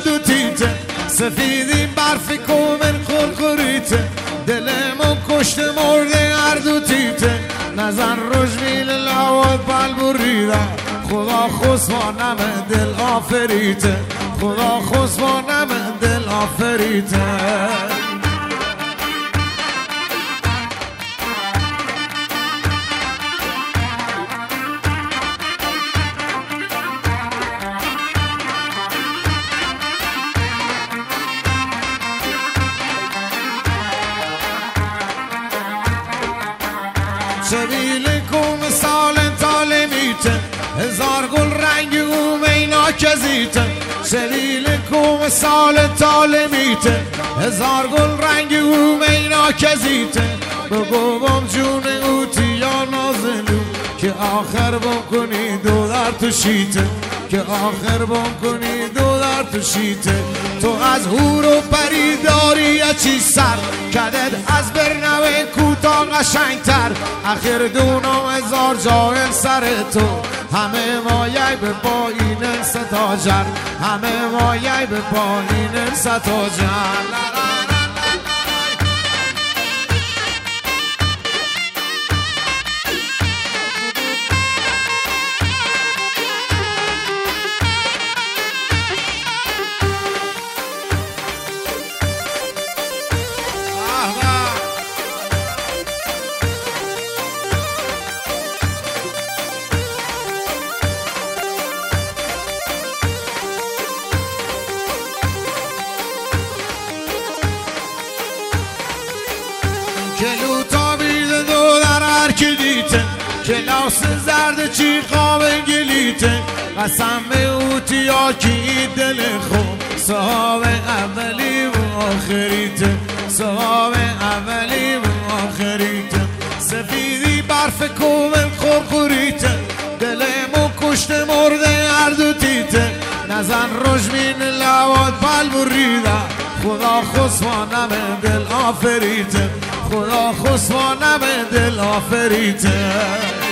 دو تیته سفیدی برفی کومن خورخوریته دلمو کشت مرده هر دو تیته نزن رجمیل لواد بل بریده خدا خسبانم دل آفریته خدا خسبانم دل آفریته سبیل کوم سال تاله میته هزار گل رنگ او مینا کزیته سبیل کوم سال تاله میته هزار گل رنگ او مینا کزیته بگو بام جون او تیا نازلو که آخر بام کنی دو در تو شیته که آخر بام کنی دو در تو شیته تو از هور و پری داری چی سر کدت از برنوه کوتا قشنگتر اخیر دونم هزار جاهل سر تو همه مایه به پایین ستاجر همه مایه به پایین ستاجر کلو تا بیده دو در هر که دیته کلاس زرد چی خواب گلیته قسم اوتیا کی دل خوب صحاب اولی و آخریته صحاب اولی و آخریته سفیدی برف کومل خورخوریته دلمو کشت مرده هر دو تیته نزن رجمین لواد بل بریده خدا خسبانم دل آفریته خدا خسبانم دل آفریته